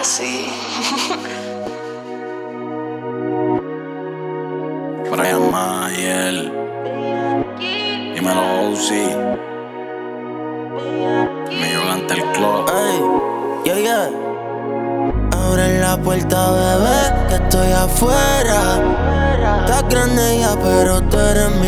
así. Brian Mayer, dímelo Uzi, me llora ante el club. Ey, yeah. Abre la puerta, bebé, que estoy afuera. Estás grande ya, pero tú eres mi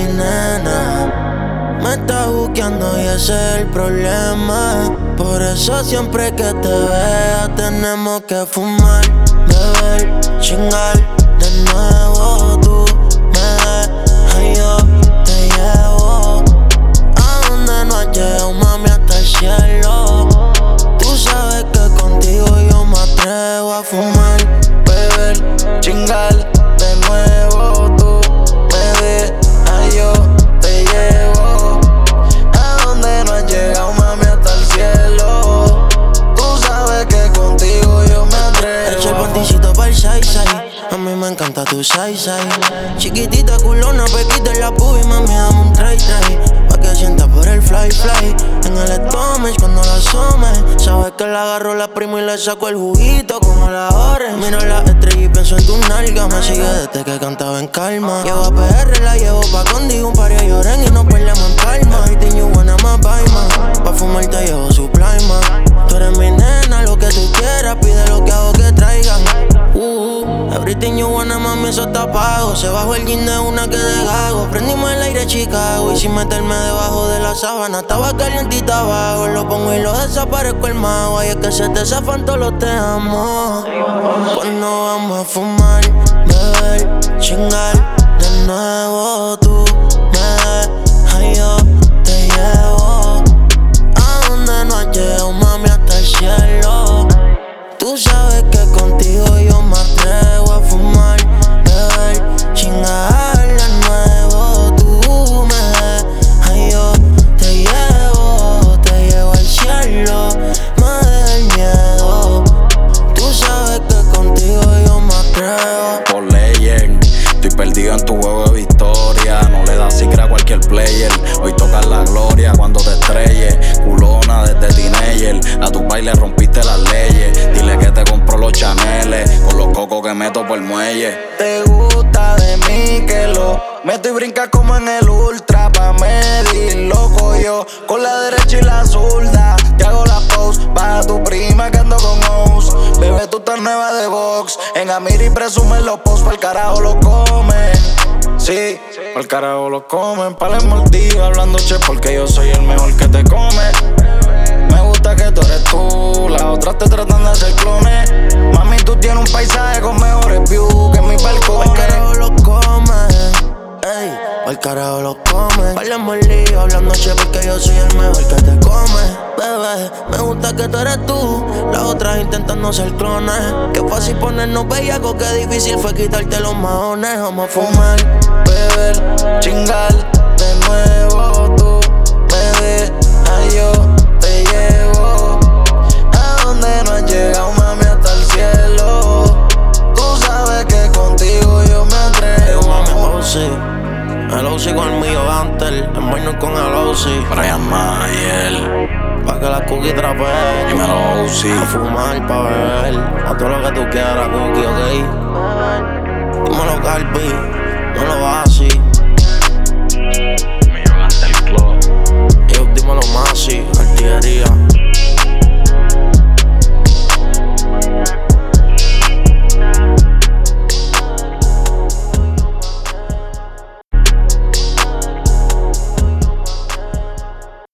nena. Me estás buqueando y ese es el problema. Por eso siempre que te vea tenemos que fumar, beber, chingar de nuevo. Tú me dejas y yo te llevo a donde no has llegado, mami, hasta el cielo. Tú sabes que contigo yo me atrevo a fumar, beber, chingar de nuevo. Tú me dejas y yo te llevo a donde no has llegado, mami, hasta el cielo. Tú sabes que contigo yo me atrevo. Echa el panticito pa'l side-side. A mí me encanta tu side-side. Chiquitita, culona, pequita en la pubi, mami, dame un try-try. Pa' que sienta por el fly-fly. En el stomach cuando la asome. Sabes que le agarro la prima y le saco el juguito como la ore. Miro la estrella y pienso en tus nalgas. Me sigue desde que cantaba en calma. Llevo a PR, la llevo pa' Condi, un par de lloren y nos peleamos en palma. Everything you wanna, más baima. Pa' fumar te llevo su plasma. Tú eres mi nena, lo que tú quieras, pide lo que hago que traigan. Everything you wanna, mami, eso está pago. Se bajó el jean de una que de gago. Prendimos el aire Chicago y sin meterme debajo de la sábana. Estaba calientita abajo, lo pongo y lo desaparezco el mago. Ay, es que se te zafan todos los te amo. Cuando vamos a fumar, beber, chingar de nuevo. Tú me dejas y yo te llevo a donde no has llegado, mami, hasta el cielo. Tú sabes que contigo yo me atrevo a fumar, beber, chingar de nuevo. Tú me dejas y yo te llevo al cielo. Me deja el miedo. Tú sabes que contigo yo me atrevo. Por Legend, estoy perdido en tu juego de victoria. No le das siquiera a cualquier player. Hoy tocas la gloria cuando te estrelles. Culona desde teenager, a tu baile rompiste las leyes. Dile que te compro los Chaneles con los cocos que meto por el muelle. Te gusta de mí que lo meto y brinca como en el ultra. Pa' medir, loco yo, con la derecha y la zurda. Te hago la pose, baja tu prima que ando con O's. Bebé, tú estás nueva de box. En Amiri presumen los posts, pa'l carajo lo comen. Sí, pa'l carajo lo comen. Pa' les mordidas hablando che, porque yo soy el mejor que te come. Me gusta que tú eres tú, las otras te tratan de hacer clones. Mami, tú tienes un paisaje con mejores views que mis balcones. Pa'l carajo lo comen, ey, pa'l carajo lo comen. Pa'l mordidas hablando che, porque yo soy el mejor que te come. Bebé, me gusta que tú eres tú, las otras intentando ser clones. Qué fácil ponernos bellacos, qué difícil fue quitarte los maones. Vamos a fumar, beber, chingar de nuevo. Tú me dejas, yo te llevo a donde no has llegado, mami, hasta el cielo. Tú sabes que contigo yo me atrevo. Hey, mami, Ozzy, el Ozzy con el mío Hunter, el bueno con el Ozzy. Brian Mayer, pa' que la cookie trapee. dímelo Uzi, a fumar, pa' beber, a todo lo que tú quieras, cookie, ok. Dímelo, Carpi, no lo vas así. me llora ante el club. Dímelo, Masi, artillería.